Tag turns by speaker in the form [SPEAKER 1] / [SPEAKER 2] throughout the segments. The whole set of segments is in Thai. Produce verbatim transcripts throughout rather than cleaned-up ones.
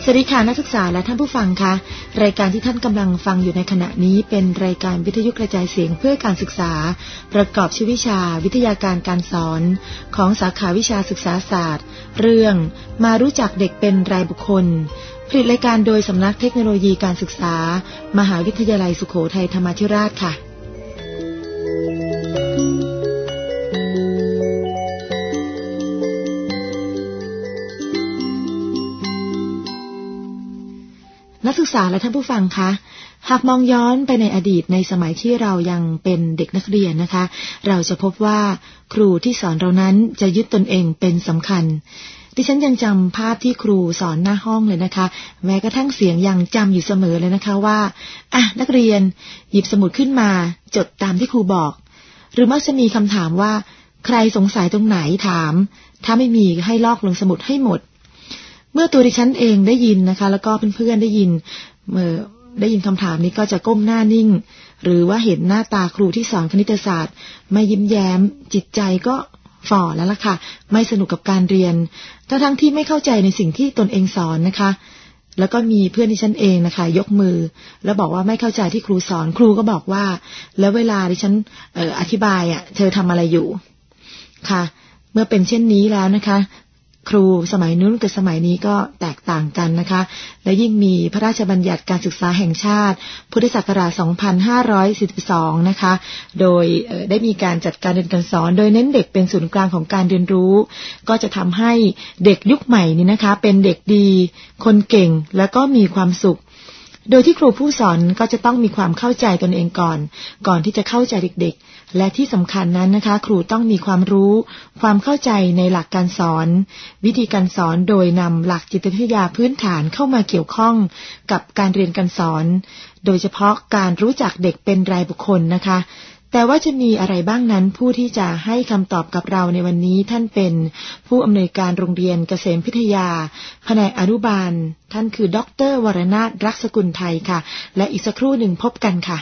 [SPEAKER 1] สวัสดีค่ะนักศึกษาและท่านผู้ฟังคะรายการที่ท่านกำลังฟังอยู่ในขณะนี้เป็นรายการวิทยุกระจายเสียงเพื่อการศึกษาประกอบชื่อวิชาวิทยาการการสอนของสาขาวิชาศึกษาศาสตร์เรื่องมารู้จักเด็กเป็นรายบุคคลผลิตรายการโดยสำนักเทคโนโลยีการศึกษามหาวิทยาลัยสุโขทัยธรรมาธิราชค่ะนักศึกษาและท่านผู้ฟังคะหากมองย้อนไปในอดีตในสมัยที่เรายังเป็นเด็กนักเรียนนะคะเราจะพบว่าครูที่สอนเรานั้นจะยึดตนเองเป็นสำคัญดิฉันยังจำภาพที่ครูสอนหน้าห้องเลยนะคะแม้กระทั่งเสียงยังจำอยู่เสมอเลยนะคะว่าอ่ะนักเรียนหยิบสมุดขึ้นมาจดตามที่ครูบอกหรือมักจะมีคำถามว่าใครสงสัยตรงไหนถามถ้าไม่มีให้ลอกลงสมุดให้หมดเมื่อตัวดิฉันเองได้ยินนะคะแล้วก็เพื่อนๆได้ยินเมื่อได้ยินคำถามนี้ก็จะก้มหน้านิ่งหรือว่าเห็นหน้าตาครูที่สอนคณิตศาสตร์ไม่ยิ้มแย้มจิตใจก็ฝ่อแล้วล่ะค่ะไม่สนุกกับการเรียนทั้งทั้งที่ไม่เข้าใจในสิ่งที่ตนเองสอนนะคะแล้วก็มีเพื่อนดิฉันเองนะคะยกมือแล้วบอกว่าไม่เข้าใจที่ครูสอนครูก็บอกว่าแล้วเวลาดิฉันเอ่ออธิบายอ่ะเธอทำอะไรอยู่ค่ะเมื่อเป็นเช่นนี้แล้วนะคะครูสมัยนู้นกับสมัยนี้ก็แตกต่างกันนะคะและยิ่งมีพระราชบัญญัติการศึกษาแห่งชาติพุทธศักราชสองพันห้าร้อยสี่สิบสองนะคะโดยได้มีการจัดการเรียนการสอนโดยเน้นเด็กเป็นศูนย์กลางของการเรียนรู้ก็จะทำให้เด็กยุคใหม่นี้นะคะเป็นเด็กดีคนเก่งและก็มีความสุขโดยที่ครูผู้สอนก็จะต้องมีความเข้าใจตนเองก่อนก่อนที่จะเข้าใจเด็กๆและที่สำคัญนั้นนะคะครูต้องมีความรู้ความเข้าใจในหลักการสอนวิธีการสอนโดยนำหลักจิตวิทยาพื้นฐานเข้ามาเกี่ยวข้องกับการเรียนการสอนโดยเฉพาะการรู้จักเด็กเป็นรายบุคคลนะคะแต่ว่าจะมีอะไรบ้างนั้นผู้ที่จะให้คำตอบกับเราในวันนี้ท่านเป็นผู้อำนวยการโรงเรียนเกษมพิทยาแผนกอนุบาลท่านคือดร.วรนาถรักษกุลไทยค่ะและอีกสักครู่หนึ่งพบกันค่ะ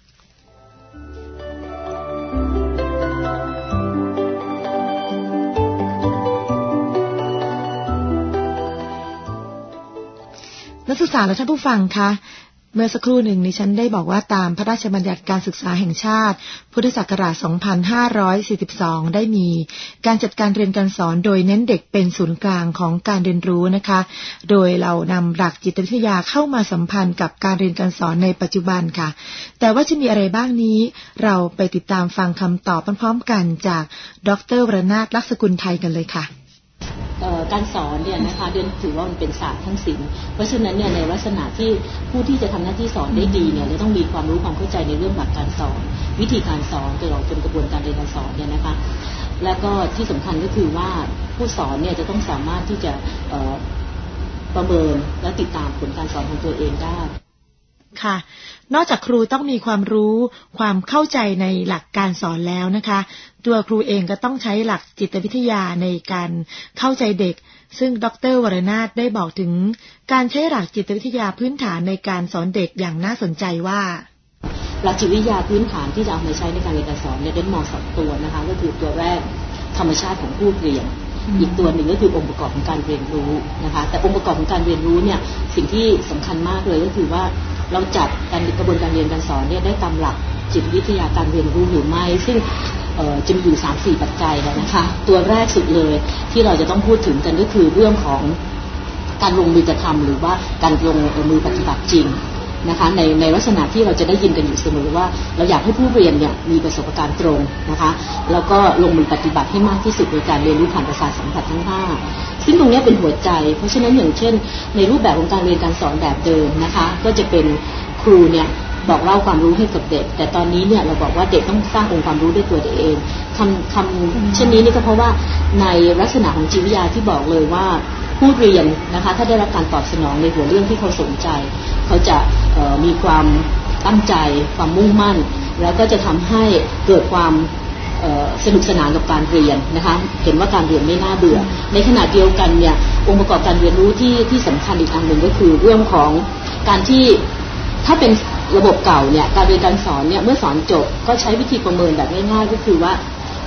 [SPEAKER 1] นักศึกษาและท่านผู้ฟังคะเมื่อสักครู่หนึ่งดิฉันได้บอกว่าตามพระราชบัญญัติการศึกษาแห่งชาติพุทธศักราชสองพันห้าร้อยสี่สิบสองได้มีการจัดการเรียนการสอนโดยเน้นเด็กเป็นศูนย์กลางของการเรียนรู้นะคะโดยเรานำหลักจิตวิทยาเข้ามาสัมพันธ์กับการเรียนการสอนในปัจจุบันค่ะแต่ว่าจะมีอะไรบ้างนี้เราไปติดตามฟังคำตอบพร้อมๆกันจากดร.วรนาถรักษกุลไทยกันเลยค่ะ
[SPEAKER 2] การสอนเนี่ยนะคะเรียนถือว่ามันเป็นศาสตร์ทั้งศิลป์เพราะฉะนั้นเนี่ยในลักษณะที่ผู้ที่จะทำหน้าที่สอนได้ดีเนี่ยจะต้องมีความรู้ความเข้าใจในเรื่องหลักการสอนวิธีการสอนตลอดจนกระบวนการเรียนการสอนเนี่ยนะคะแล้วก็ที่สำคัญก็คือว่าผู้สอนเนี่ยจะต้องสามารถที่จะประเมินและติดตามผลการสอนของตัวเองได้
[SPEAKER 1] ค่ะนอกจากครูต้องมีความรู้ความเข้าใจในหลักการสอนแล้วนะคะตัวครูเองก็ต้องใช้หลักจิตวิทยาในการเข้าใจเด็กซึ่งดร.วรนาถได้บอกถึงการใช้หลักจิตวิทยาพื้นฐานในการสอนเด็กอย่างน่าสนใจว่า
[SPEAKER 2] หลักจิตวิทยาพื้นฐานที่จะเอามาใช้ในการเรียนการสอนเนี่ยเด่นมองสองตัวนะคะก็คือตัวแรกธรรมชาติของผู้เรียนอีกตัวหนึ่งก็คือองค์ประกอบของการเรียนรู้นะคะแต่องค์ประกอบของการเรียนรู้เนี่ยสิ่งที่สำคัญมากเลยก็คือว่าเราจัดการกระบวนการเรียนการสอนเนี่ยได้ตามหลักจิตวิทยาการเรียนรู้หรือไม่ซึ่งจะมีอยู่ สามสี่ ปัจจัยแล้วนะคะตัวแรกสุดเลยที่เราจะต้องพูดถึงกันก็คือเรื่องของการลงมือกระทำหรือว่าการลงมือปฏิบัติจริงนะคะในในลักษณะที่เราจะได้ยินกันอยู่เสมอว่าเราอยากให้ผู้เรียนเนี่ยมีประสบการณ์ตรงนะคะแล้วก็ลงมือปฏิบัติให้มากที่สุดโดยการเรียนรู้ผ่านประสาทสัมผัสทั้งห้าซึ่งตรงนี้เป็นหัวใจเพราะฉะนั้นอย่างเช่นในรูปแบบของการเรียนการสอนแบบเดิมนะคะก็จะเป็นครูเนี่ยบอกเล่าความรู้ให้กับเด็กแต่ตอนนี้เนี่ยเราบอกว่าเด็กต้องสร้างองค์ความรู้ด้วยตัวเองคำคำเช่นนี้นี่ก็เพราะว่าในลักษณะของจิตวิทยาที่บอกเลยว่าผู้เรียนนะคะถ้าได้รับการตอบสนองในหัวเรื่องที่เขาสนใจเขาจะมีความตั้งใจความมุ่งมั่นแล้วก็จะทำให้เกิดความสนุกสนานกับการเรียนนะคะเห็นว่าการเรียนไม่น่าเบื่อในขณะเดียวกันเนี่ยองค์ประกอบการเรียนรู้ที่ที่สำคัญอีกอันหนึ่งก็คือเรื่องของการที่ถ้าเป็นระบบเก่าเนี่ยการเรียนการสอนเนี่ยเมื่อสอนจบก็ใช้วิธีประเมินแบบง่ายๆก็คือว่า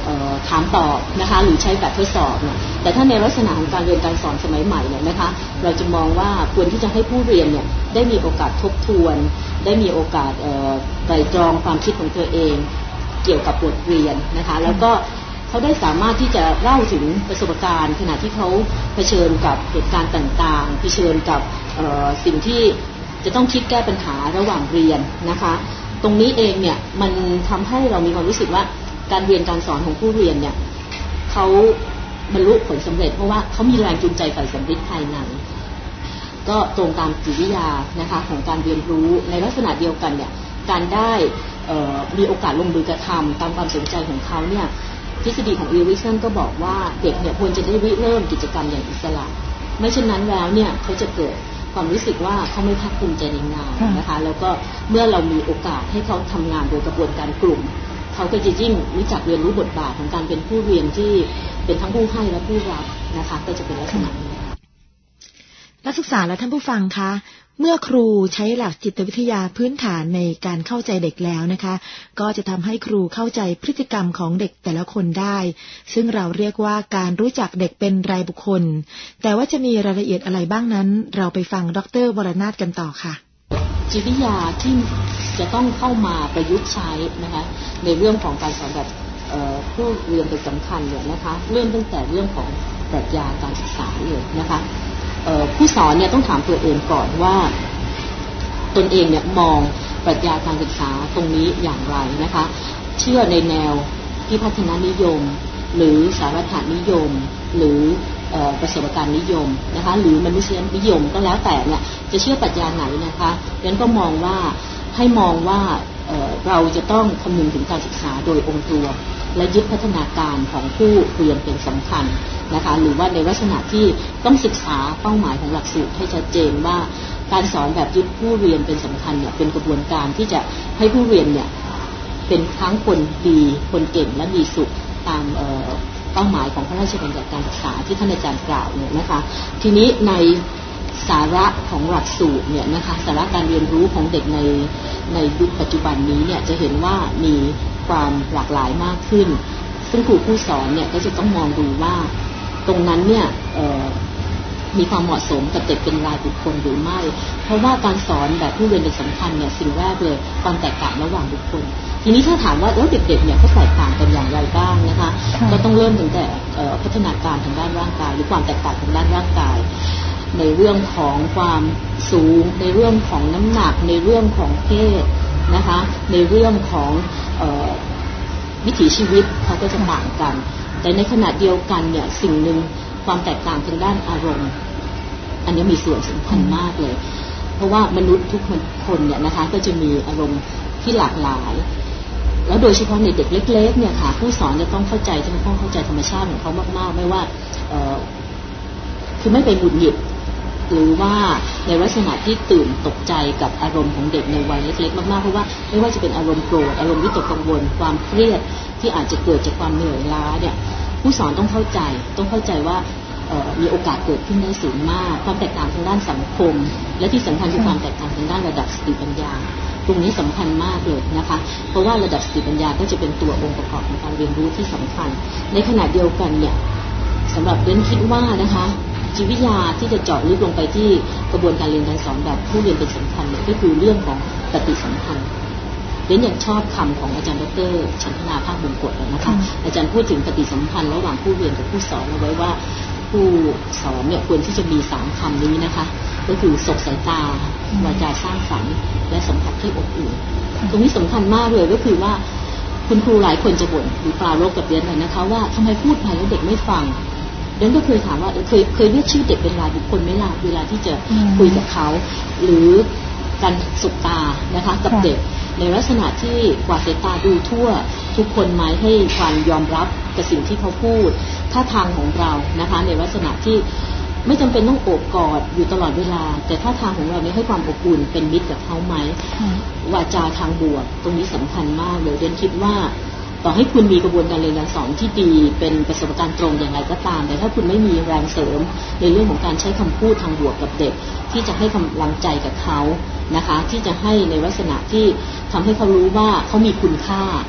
[SPEAKER 2] ถามตอบนะคะหรือใช้แบบทดสอบเนี่ยแต่ถ้าในลักษณะของการเรียนการสอนสมัยใหม่เนี่ยนะคะเราจะมองว่าควรที่จะให้ผู้เรียนเนี่ยได้มีโอกาสทบทวนได้มีโอกาสไตร่ตรองความคิดของตัวเองเกี่ยวกับบทเรียนนะคะแล้วก็เขาได้สามารถที่จะเล่าถึงประสบการณ์ขณะที่เขาเผชิญกับเหตุการณ์ต่างๆเผชิญกับสิ่งที่จะต้องคิดแก้ปัญหาระหว่างเรียนนะคะตรงนี้เองเนี่ยมันทำให้เรามีความรู้สึกว่าการเรียนการสอนของผู้เรียนเนี่ยเขาบรรลุผลสำเร็จเพราะว่าเขามีแรงจูงใจฝ่ายสำนึกภายในก็ตรงตามจิตวิทยานะคะของการเรียนรู้ในลักษณะเดียวกันเนี่ยการได้มีโอกาสลงมือกระทำตามความสนใจของเขาเนี่ยทฤษฎีของอีริกสันก็บอกว่าเด็กเนี่ยควรจะได้ริเริ่มกิจกรรมอย่างอิสระไม่เช่นนั้นแล้วเนี่ยเขาจะเกิดความรู้สึกว่าเขาไม่ภาคภูมิใจในงานนะคะแล้วก็เมื่อเรามีโอกาสให้เขาทำงานโดยกระบวนการกลุ่มเขาก็จะยิ่งรู้จักเรียนรู้บทบาทของการเป็นผู้เรียนที่เป็นทั้งผู้ให้และผู้รับนะคะก็จะเป็นลักษณะนี้
[SPEAKER 1] นักศึกษาและท่านผู้ฟังคะเมื่อครูใช้หลักจิตวิทยาพื้นฐานในการเข้าใจเด็กแล้วนะคะก็จะทำให้ครูเข้าใจพฤติกรรมของเด็กแต่ละคนได้ซึ่งเราเรียกว่าการรู้จักเด็กเป็นรายบุคคลแต่ว่าจะมีรายละเอียดอะไรบ้างนั้นเราไปฟังดร.วรนาถกันต่อค่ะ
[SPEAKER 2] จิตวิทยาที่จะต้องเข้ามาประยุกต์ใช้นะคะในเรื่องของการสอนแบบผู้เรียนเป็นสำคัญเนี่ยนะคะเริ่มตั้งแต่เรื่องของปรัชญาการศึกษาเลยนะคะผู้สอนเนี่ยต้องถามตัวเองก่อนว่าตนเองเนี่ยมองปรัชญาการศึกษาตรงนี้อย่างไรนะคะเชื่อในแนวที่พัฒนานิยมหรือสารถนิยมหรือประสบการณ์นิยมนะคะหรือมนุษยนิยมก็แล้วแต่เนี่ยจะเชื่อปรัชญาไหนนะคะดังนั้นก็มองว่าให้มองว่า เอ่อ เราจะต้องคำนึงถึงการศึกษาโดยองค์รวมและยึดพัฒนาการของผู้เรียนเป็นสำคัญนะคะหรือว่าในลักษณะที่ต้องศึกษาเป้าหมายของหลักสูตรให้ชัดเจนว่าการสอนแบบยึดผู้เรียนเป็นสำคัญเนี่ยเป็นกระบวนการที่จะให้ผู้เรียนเนี่ยเป็นทั้งคนดีคนเก่งและมีสุขตามเอ่อเป้าหมายของพระราชบัญญัติการศึกษาที่ท่านอาจารย์กล่าวเนี่ยนะคะทีนี้ในสาระของหลักสูตรเนี่ยนะคะสาระการเรียนรู้ของเด็กในในยุคปัจจุบันนี้เนี่ยจะเห็นว่ามีความหลากหลายมากขึ้นซึ่งครูผู้สอนเนี่ยก็จะต้องมองดูว่าตรงนั้นเนี่ยมีความเหมาะสมกับเด็กเป็นรายบุคคลหรือไม่เพราะว่าการสอนแบบผู้เรียนเป็นสำคัญเนี่ยสิ่งแรกเลยความแตกต่างระหว่างบุคคลทีนี้ถ้าถามว่าแล้วเด็กๆเนี่ยเขาแตกต่างกันอย่างไรบ้างนะคะก็ต้องเริ่มตั้งแต่พัฒนาการทางด้านร่างกายหรือความแตกต่างทางด้านร่างกายในเรื่องของความสูงในเรื่องของน้ำหนักในเรื่องของเพศนะคะในเรื่องของเอ่อวิถีชีวิตเขาก็จะต่างกันแต่ในขณะเดียวกันเนี่ยสิ่งหนึ่งความแตกต่างทางด้านอารมณ์อันนี้มีส่วนสำคัญมากเลยเพราะว่ามนุษย์ทุกคนเนี่ยนะคะก็จะมีอารมณ์ที่หลากหลายแล้วโดยเฉพาะในเด็กเล็กๆเนี่ยค่ะผู้สอนจะต้องเข้าใจจะต้องเข้าใจธรรมชาติของเขามากๆไม่ว่าเอ่อคือไม่ไปหงุดหงิดหรือว่าในลักษณะที่ตื่นตกใจกับอารมณ์ของเด็กในวัยเล็กๆมากๆเพราะว่าไม่ว่าจะเป็นอารมณ์โกรธอารมณ์วิตกกังวลความเครียดที่อาจจะเกิดจากความเหนื่อยล้าเนี่ยผู้สอนต้องเข้าใจต้องเข้าใจว่ามีโอกาสเกิดขึ้นได้สูงมากความแตกต่างทางด้านสังคมและที่สำคัญคือความแตกต่างทางด้านระดับสติปัญญาตรงนี้สำคัญมากเลยนะคะเพราะว่าระดับสติปัญญาก็จะเป็นตัวองค์ประกอบของการเรียนรู้ที่สำคัญในขณะเดียวกันเนี่ยสำหรับเรนคิดว่านะคะจิตวิทยาที่จะเจาะลึกลงไปที่กระบวนการเรียนการสอนแบบผู้เรียนเป็นสำคัญเนี่ยก็คือเรื่องของปฏิสัมพันธ์เรนยังชอบคำของอาจารย์ดร.ชันธนาภาคมงกฎนะคะอาจารย์พูดถึงปฏิสัมพันธ์ระหว่างผู้เรียนกับผู้สอนเอาไว้ว่าผู้สอนเนี่ยควรที่จะมีสามคำนี้นะคะก็คือสบสายตาวาจาสร้างสรรค์และสัมผัสที่อบอุ่นตรงนี้สำคัญมากเลยก็คือว่าคุณครูหลายคนจะบ่นหรือปราโลภกับเรียนเลยนะคะว่าทำไมพูดไปแล้วเด็กไม่ฟังเรนก็เคยถามว่าเคยเคยเรียกชื่อเด็กเป็นรายบุคคลไหมล่ะเวลาที่จะคุยกับเขาหรือการสบตานะคะกับเด็กในลักษณะที่กวาดสายตาดูทั่วทุกคนหมายให้ความยอมรับกับสิ่งที่เขาพูดท่าทางของเรานะคะในลักษณะที่ไม่จำเป็นต้องโอบกอดอยู่ตลอดเวลาแต่ท่าทางของเราเนี่ยให้ความอบอุ่นเป็นมิตรกับเขาไหมวาจาทางบวกตรงนี้สำคัญมากเลยเรนคิดว่าต่อให้คุณมีกระบวนการเรียนการสอนที่ดีเป็นประสบการณ์ตรงอย่างไรก็ตามแต่ถ้าคุณไม่มีแรงเสริมในเรื่องของการใช้คำพูดทางบวกกับเด็กที่จะให้กำลังใจกับเขานะคะที่จะให้ในลักษณะที่ทำให้เขารู้ว่าเขามีคุณค่า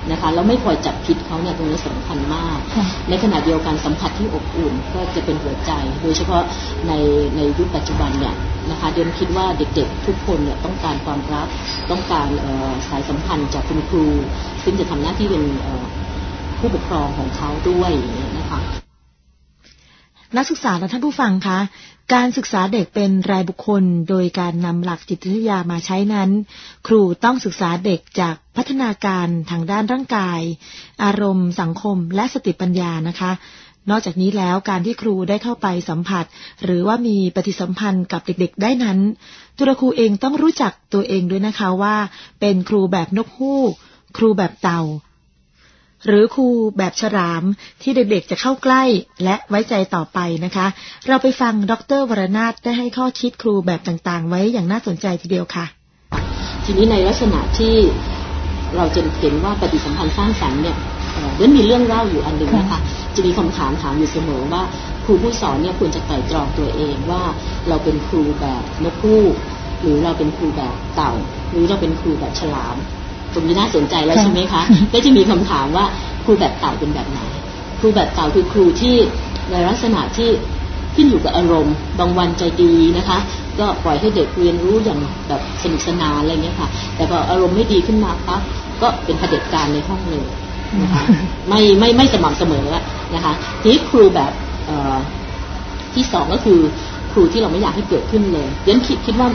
[SPEAKER 2] นะคะแล้วไม่คอยจับผิดเขาเนี่ยตรงนี้สำคัญมากในขณะเดียวกันสัมผัสที่อบอุ่นก็จะเป็นหัวใจโดยเฉพาะในในยุคปัจจุบันเนี่ยนะคะเดนคิดว่าเด็กๆทุกคนเนี่ยต้องการความรักต้องการสายสัมพันธ์จากคุณครูซึ่งจะทำหน้าที่เป็นผู้ปกครองของเขาด้วยนะคะ
[SPEAKER 1] นักศึกษาและท่านผู้ฟังคะการศึกษาเด็กเป็นรายบุคคลโดยการนำหลักจิตวิทยามาใช้นั้นครูต้องศึกษาเด็กจากพัฒนาการทางด้านร่างกายอารมณ์สังคมและสติปัญญานะคะนอกจากนี้แล้วการที่ครูได้เข้าไปสัมผัสหรือว่ามีปฏิสัมพันธ์กับเด็กๆได้นั้นตัวครูเองต้องรู้จักตัวเองด้วยนะคะว่าเป็นครูแบบนกฮูกครูแบบเต่าหรือครูแบบฉลามที่เด็กๆจะเข้าใกล้และไว้ใจต่อไปนะคะเราไปฟังดร.วรนาถได้ให้ข้อคิดครูแบบต่างๆไว้อย่างน่าสนใจทีเดียวค่ะ
[SPEAKER 2] ทีนี้ในลักษณะที่เราจะเห็นว่าปฏิสัมพันธ์สร้างสรรค์เนี่ยเรื่องมีเรื่องเล่าอยู่อันหนึ่งนะคะจะมีคำถามถามอยู่เสมอว่าครูผู้สอนเนี่ยควรจะไต่ตรองตัวเองว่าเราเป็นครูแบบนกฮูกหรือเราเป็นครูแบบเต่าหรือเราเป็นครูแบบฉลามตรงนี้น่าสนใจแล้วใช่ไหมคะก็จะมีคำถามว่าครูแบบเต่าเป็นแบบไหนครูแบบเต่าคือครูที่ในลักษณะที่ขึ้นอยู่กับอารมณ์บางวันใจดีนะคะก็ปล่อยให้เด็กเรียนรู้อย่างแบบสนุกสนานอะไรเงี้ยค่ะแต่พออารมณ์ไม่ดีขึ้นมาปั๊บก็เป็นเผด็จการในห้องเลยนะคะไม่ไม่ไม่สม่ำเสมอนะคะทีนี้ครูแบบที่สองก็คือครูที่เราไม่อยากให้เกิดขึ้นเลยยันคิดคิดว่า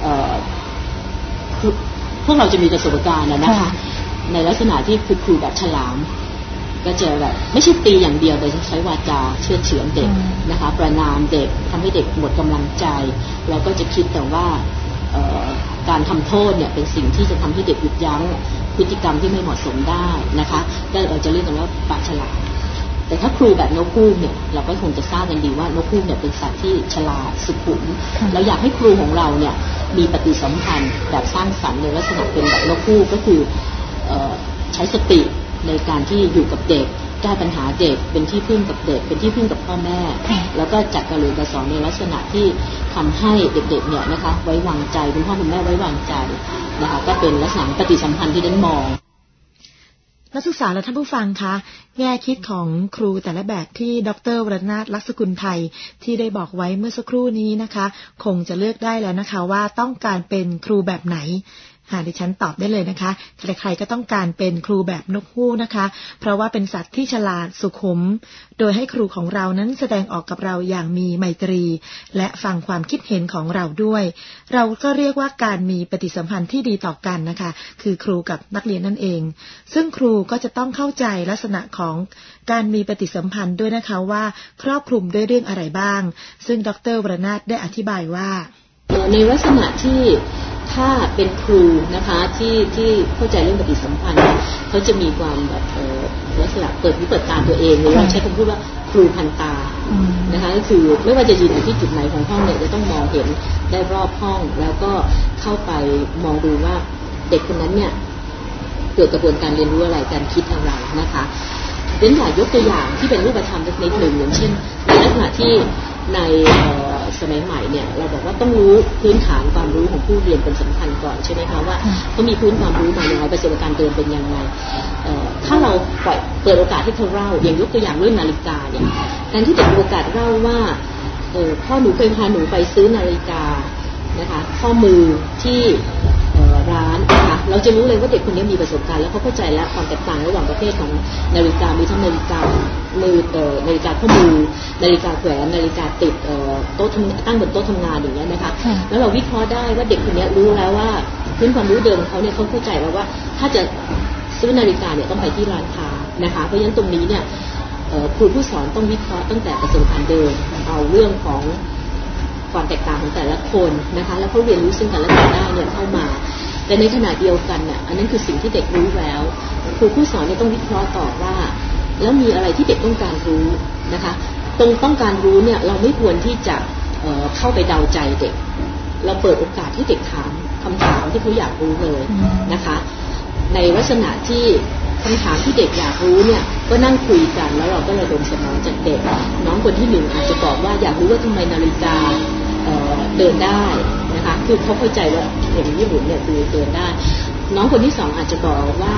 [SPEAKER 2] พวกเราจะมีประสบการณ์นะคะในลักษณะที่คือครูแบบฉลามก็จะแบบไม่ใช่ตีอย่างเดียวแต่จะใช้วาจาเชื่อเฉือนเด็กนะคะประณามเด็กทำให้เด็กหมดกำลังใจแล้วก็จะคิดแต่ว่าการทำโทษเนี่ยเป็นสิ่งที่จะทำให้เด็กหยุดยั้งพฤติกรรมที่ไม่เหมาะสมได้นะคะก็เราจะเรียกกันว่าปากฉลาดแต่ถ้าครูแบบนกฮูกเนี่ยเราก็คงจะทราบกันดีว่านกฮูกเนี่ยเป็นสัตว์ที่ฉลาดสุขุมเราอยากให้ครูของเราเนี่ยมีปฏิสัมพันธ์แบบสร้างสรรค์ในลักษณะเป็นแบบนกฮูกก็คือใช้สติในการที่อยู่กับเด็กแก้ปัญหาเด็กเป็นที่พึ่งกับเด็กเป็นที่พึ่งกับพ่อแม่แล้วก็จัดการเรียนการสอนในลักษณะที่ทำให้เด็กๆเนี่ยนะคะไว้วางใจคุณพ่อคุณแม่ไว้วางใจนะคะก็เป็นลักษณะปฏิสัมพันธ์ที่ได้มอง
[SPEAKER 1] นักศึกษาและท่านผู้ฟังคะแง่คิดของครูแต่ละแบบที่ดร.วรนาถ ลักษกุลไทยที่ได้บอกไว้เมื่อสักครู่นี้นะคะคงจะเลือกได้แล้วนะคะว่าต้องการเป็นครูแบบไหนหาดิฉันตอบได้เลยนะคะใครๆก็ต้องการเป็นครูแบบนกฮูกนะคะเพราะว่าเป็นสัตว์ที่ฉลาดสุขุมโดยให้ครูของเรานั้นแสดงออกกับเราอย่างมีไมตรีและฟังความคิดเห็นของเราด้วยเราก็เรียกว่าการมีปฏิสัมพันธ์ที่ดีต่อกันนะคะคือครูกับนักเรียนนั่นเองซึ่งครูก็จะต้องเข้าใจลักษณะของการมีปฏิสัมพันธ์ด้วยนะคะว่าครอบคลุมด้วยเรื่องอะไรบ้างซึ่งดร.วรนาถได้อธิบายว่า
[SPEAKER 2] ในลักษณะที่ถ้าเป็นครูนะคะที่ที่เข้าใจเรื่องปฏิสัมพันธ์เขาจะมีความแบบลักษณะเปิดหูเปิดตาตัวเองหรือเราใช้คำพูดว่าครูพันตานะคะก็คือไม่ว่าจะยืนอยู่ที่จุดไหนของห้องเนี่ยจะต้องมองเห็นได้รอบห้องแล้วก็เข้าไปมองดูว่าเด็กคนนั้นเนี่ยเกิดกระบวนการเรียนรู้อะไรการคิดอะไรนะคะเด่นอยากยกตัวอย่างที่เป็นรูปธรรมนิดหนึ่งอย่างเช่นในลักษณะที่ในสมัยใหม่เนี่ยเราบอกว่าต้องรู้พื้นฐานความรู้ของผู้เรียนเป็นสำคัญก่อนใช่ไหมคะว่าเขามีพื้นความรู้มาอย่างไรประสบการณ์เดิมเป็นยังไงถ้าเราปล่อยเปิดโอกาสให้เขาเล่าอย่างยกตัวอย่างเรื่องนาฬิกาเนี่ยการที่เด็กมีโอกาสเล่าว่าพ่อหนูเคยพาหนูไปซื้อนาฬิกานะคะข้อมือที่ร้านนะคะเราจะรู้เลยว่าเด็กคนนี้มีประสบการณ์แล้วเขาเข้าใจแล้วความแตกต่างระหว่างประเภทของนาฬิกามีทั้งนาฬิกามือเอ่อนาฬิกาข้อมือนาฬิกาแขวนนาฬิกาติดเอ่อโต๊ะตั้งบนโต๊ะทำงานอย่างเงี้ยนะคะแล้วเราวิเคราะห์ได้ว่าเด็กคนนี้รู้แล้วว่าพื้นความรู้เดิมเขาเนี่ยเขาเข้าใจแล้วว่าถ้าจะซื้อนาฬิกาเนี่ยต้องไปที่ร้านค้านะคะเพราะฉะนั้นตรงนี้เนี่ยครูผู้สอนต้องวิเคราะห์ตั้งแต่ประสบการณ์เดิมเอาเรื่องของความแตกต่างของแต่ละคนนะคะแล้วเขาเรียนรู้ซึ่งกันและกันได้เนี่ยเข้ามาแต่ในขณะเดียวกันเนี่ยอันนั้นคือสิ่งที่เด็กรู้แล้วครูผู้สอนเนี่ยต้องวิเคราะห์ต่อว่าแล้วมีอะไรที่เด็กต้องการรู้นะคะตรงต้องการรู้เนี่ยเราไม่ควรที่จะ เอ่อ เข้าไปเดาใจเด็กเราเปิดโอกาสที่เด็กถามคำถามที่เขาอยากรู้เลยนะคะในลักษณะที่คำถามที่เด็กอยากรู้เนี่ยก็นั่งคุยกันแล้วเราก็ระดมสมองจากเด็กน้องคนที่หนึ่งอาจจะบอกว่าอยากรู้ว่าทำไมนาฬิกาเอ่อเดินได้นะคะคือเขาเข้าใจว่าอย่างญี่ปุ่นเนี่ยคือเดินได้น้องคนที่สองอาจจะบอกว่า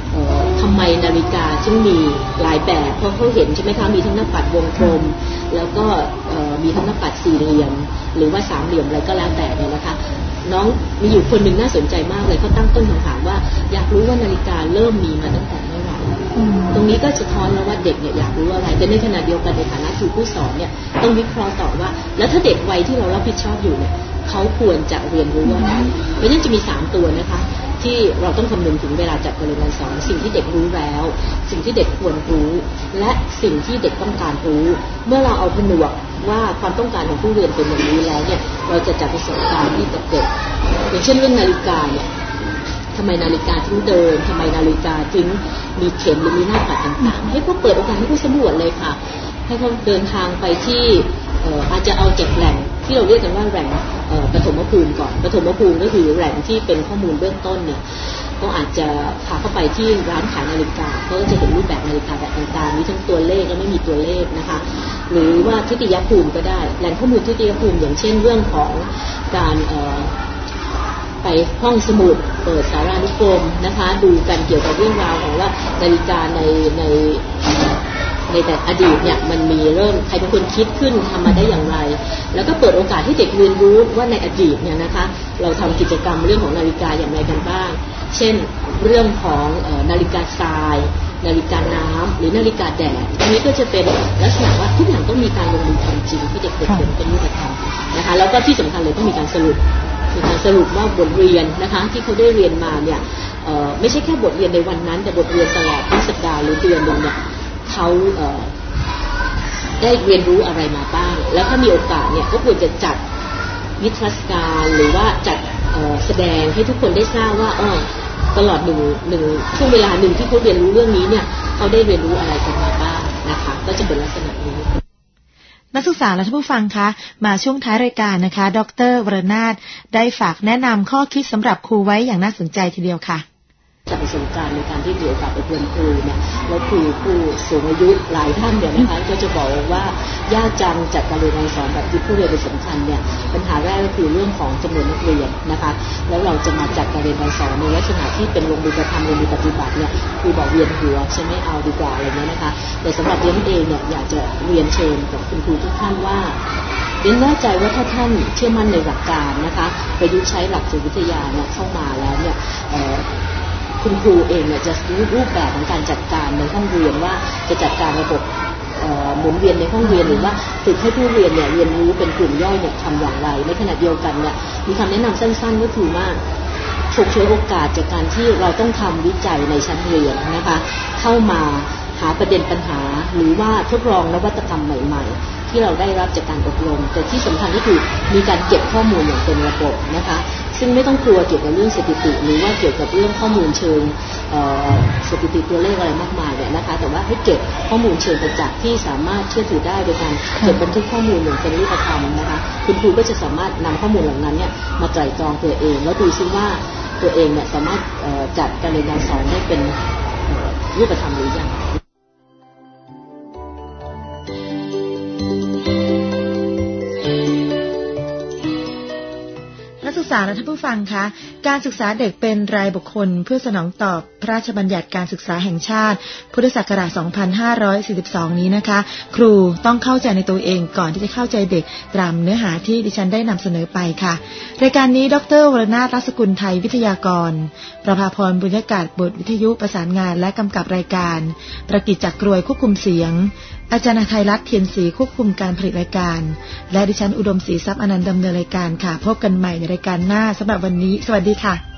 [SPEAKER 2] ทำไมนาฬิกาจึงมีหลายแบบเพราะเขาเห็นใช่ไหมคะมีทั้งหน้าปัดวงกลมแล้วก็มีทั้งหน้าปัดสี่เหลี่ยมหรือว่าสามเหลี่ยมอะไรก็แล้วแต่เนี่ยนะคะน้องมีอยู่คนหนึ่งน่าสนใจมากเลยเขาตั้งต้นคำถามว่าอยากรู้ว่านาฬิกาเริ่มมีมาตั้งแต่เมื่อไหร่ตรงนี้ก็สะท้อนแล้วว่าเด็กเนี่ยอยากรู้อะไรแต่ในขณะเดียวกันในฐานะครูผู้สอนเนี่ยต้องวิเคราะห์ต่อว่าแล้วถ้าเด็กวัยที่เรารับผิดชอบอยู่เนี่ยเขาควรจะเรียนรู้อะไรเพราะฉะนั้นจะมีสามตัวนะคะที่เราต้องคำนึงถึงเวลาจัดการเรียนการสอนสิ่งที่เด็กรู้แล้วสิ่งที่เด็กควรรู้และสิ่งที่เด็กต้องการรู้เมื่อเราเอาผนวกว่าความต้องการของผู้เรียนเป็นอย่างนี้แล้วเนี่ยเราจะจัดประสบการณ์ที่กับเด็กอย่างเช่นเรื่องนาฬิกาเนี่ยทำไมนาฬิกาถึงเดินทำไมนาฬิกาถึงมีเข็มหรือมีหน้าปัดต่างๆให้พวกเปิดโอกาสให้ผู้สำรวจเลยค่ะให้เขาเดินทางไปที่อาจจะเอาเก็บแหล่งที่เราเรียกกันว่าแหล่งปฐมภูมิก่อนปฐมภูมิก็คือแหล่งที่เป็นข้อมูลเบื้องต้นเนี่ยก็อาจจะพาเข้าไปที่ร้านขายนาฬิกาเขาก็จะเห็นรูปแบบนาฬิกาแบบต่างๆมีทั้งตัวเลขและไม่มีตัวเลขนะคะหรือว่าทิฏยภูมิก็ได้แหล่งข้อมูลทิฏยภูมิอย่างเช่นเรื่องของการไปห้องสมุดเปิดสารานุกรมนะคะดูกันเกี่ยวกับเรื่องราวของว่านาฬิกาในในในแต่อดีตเนี่ยมันมีเริ่มใครเป็นคนคิดขึ้นทำมาได้อย่างไรแล้วก็เปิดโอกาสให้เด็กเรียนรู้ว่าในอดีตเนี่ยนะคะเราทำกิจกรรมเรื่องของนาฬิกาอย่างไรกันบ้างเช่นเรื่องของนาฬิกาทรายนาฬิกาน้ำหรือนาฬิกาแดดอันนี้ก็จะเป็นลักษณะว่าทุกอย่างต้องมีการลงมือทำจริงที่เด็กเห็นเป็นรูปธรรมนะคะแล้วก็ที่สำคัญเลยต้องมีการสรุปมีการสรุปว่าบทเรียนนะคะที่เขาได้เรียนมาเนี่ยไม่ใช่แค่บทเรียนในวันนั้นแต่บทเรียนตลอดทั้งสัปดาห์หรือเดือนนึงเนี่ยเขาได้เรียนรู้อะไรมาบ้างแล้วถ้ามีโอกาสเนี่ยก็ควรจะจัดนิทรรศการหรือว่าจัดแสดงให้ทุกคนได้ทราบว่าอ๋อตลอดหนึ่งหนึ่งช่วงเวลาหนึ่งที่เขาเรียนรู้เรื่องนี้เนี่ยเขาได้เรียนรู้อะไรกันมาบ้างนะคะก็จะเป็นลักษณะนี้
[SPEAKER 1] นักศึกษาและท่านผู้ฟังคะมาช่วงท้ายรายการนะคะดร.วรนาถได้ฝากแนะนำข้อคิดสำหรับครูไว้อย่างน่าสนใจทีเดียวค่ะ
[SPEAKER 2] จากประสบการณ์ในการที่มีโอกาสไปเรียนครูเนี่ยแล้วครูผู้สูงอายุหลายท่านเนี่ยนะคะก็จะบอกว่ายากจังจัดการเรียนการสอนแบบที่ผู้เรียนเป็นสำคัญเนี่ยปัญหาแรกก็คือเรื่องของจำนวนนักเรียนนะคะแล้วเราจะมาจัดการเรียนการสอนในลักษณะที่เป็นลงมือกระทำลงมือปฏิบัติเนี่ยครูบอกเวียนหัวใช่ไหมเอาดีกว่าอะไรเงี้ยนะคะแต่สำหรับเรียนเองเนี่ยอยากจะเรียนเชิญกับคุณครูทุกท่านว่าเรียนแน่ใจว่าถ้าท่านเชื่อมั่นในหลักการนะคะประยุกต์ใช้หลักจิตวิทยาเนี่ยเข้ามาแล้วเนี่ยคุณครูเองเนี่ยจะรู้รูปแบบของการจัดการในห้องเรียนว่าจะจัดการระบบหมุนเวียนในห้องเรียนหรือว่าฝึกให้ผู้เรียนเนี่ยเรียนรู้เป็นกลุ่มย่อยเนี่ยทำอย่างไรในขณะเดียวกันเนี่ยมีคำแนะนำสั้นๆก็คือว่าฉกฉวยโอกาสจากการที่เราต้องทำวิจัยในชั้นเรียนนะคะเข้ามาหาประเด็นปัญหาหรือว่าทดลองนวัตกรรมใหม่ๆที่เราได้รับจากการอบรมแต่ที่สำคัญก็คือมีการเก็บข้อมูลอย่างเป็นระบบนะคะซึ่งไม่ต้องกลัวเกี่ยวกับเรื่องสถิติหรือว่าเกี่ยวกับเรื่องข้อมูลเชิงสถิติตัวเลขอะไรมากมายเนี่ยนะคะแต่ว่าให้เก็บข้อมูลเชิงประจักษ์ที่สามารถเชื่อถือได้โดยการเก็บบันทึกข้อมูลอย่างเป็นรูปธรรมนะคะคุณครูก็จะสามารถนำข้อมูลเหล่านั้นเนี่ยมาไตร่ตรองตัวเองแล้วดูซิว่าตัวเองเนี่ยสามารถจัดการเรียนการสอนได้เป็นรูปธรรมหรือยัง
[SPEAKER 1] นักศึกษาและท่านผู้ฟังคะการศึกษาเด็กเป็นรายบุคคลเพื่อสนองตอบพระราชบัญญัติการศึกษาแห่งชาติพุทธศักราช สองพันห้าร้อยสี่สิบสอง นี้นะคะครูต้องเข้าใจในตัวเองก่อนที่จะเข้าใจเด็กตามเนื้อหาที่ดิฉันได้นำเสนอไปค่ะรายการนี้ดร.วรนาถ รัศกุลไทยวิทยากรประภาพรบุญยากาศบทวิทยุประสานงานและกำกับรายการประกิจจักรกรวยควบคุมเสียงอาจารย์ไทยรัตน์เทียนศรีควบคุมการผลิตรายการและดิฉันอุดมศรีทรัพย์อนันต์ดำเนินรายการค่ะพบกันใหม่ในรายการหน้าสำหรับวันนี้สวัสดีค่ะ